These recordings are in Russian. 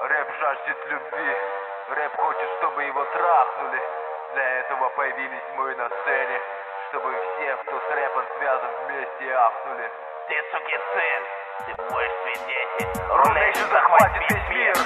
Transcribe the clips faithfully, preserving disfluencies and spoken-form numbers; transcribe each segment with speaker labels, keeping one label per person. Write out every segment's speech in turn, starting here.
Speaker 1: Рэп жаждет любви, рэп хочет, чтобы его трахнули. Для этого появились мы на сцене, чтобы все, кто с рэпом связан, вместе ахнули.
Speaker 2: Ты сукин сын, ты будешь свидетель.
Speaker 1: Рунейшн захватит весь мир.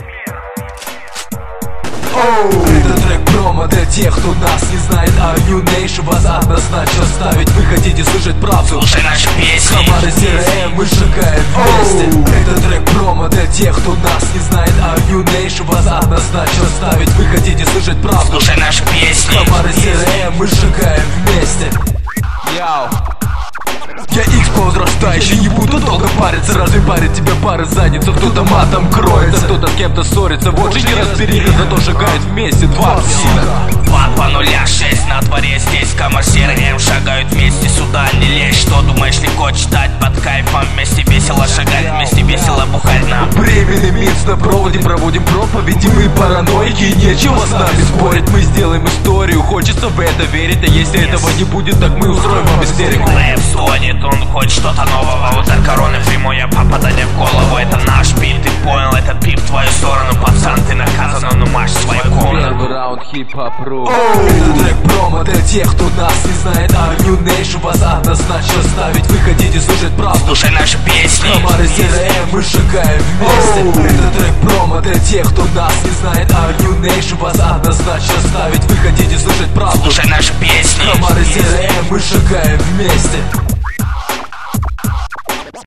Speaker 3: Это трек промо для тех, кто нас не знает, а Нью-Нейшн вас однозначно ставить. Вы хотите слышать правду?
Speaker 2: Слушай наши песни.
Speaker 3: Команда СРМ, мы шагаем вместе. Это трек промо для тех, кто нас не знает, а Нью-Нейшн вас однозначно ставить. Вы хотите слышать правду?
Speaker 2: Слушай наши песни.
Speaker 3: Команда СРМ, мы шагаем вместе. Яу. Я икс возрастающий, не буду долго париться. Разве парит тебя пары задница? Кто-то матом кроется, кто-то с кем-то ссорится. Вот же не разбери, зато шагает вместе два псина.
Speaker 2: Два по нуля шесть на дворе здесь. Коммерсерем шагают вместе, сюда не лезь. Что думаешь, легко читать под кайфом? Вместе весело шагать, вместе весело бухать нам.
Speaker 3: Временный микс на проводе, проводим проповеди. Мы параноики, нечего с нами спорить. Мы сделаем историю, хочется в это верить. А если этого не будет, так мы устроим вам истерику.
Speaker 2: Рэп стонет, он хочет что-то нового. Удар короны прямое попадание в голову. Это наш бит, ты понял, этот бит в твою сторону. Пацан, ты наказан, но марш в свою комнату.
Speaker 3: Первый раунд хип-хоп ру. Это трек промо для тех, кто нас не знает, а Нью-Нейшн вас однозначно ставить. Вы хотите слушать правду?
Speaker 2: Слушай наши песни.
Speaker 3: Команда СРМ, мы шагаем вместе. Это трек промо для тех, кто нас не знает, а Нью-Нейшн вас однозначно ставить. Вы хотите слушать правду?
Speaker 2: Слушай наши песни.
Speaker 3: Команда СРМ, мы шагаем вместе.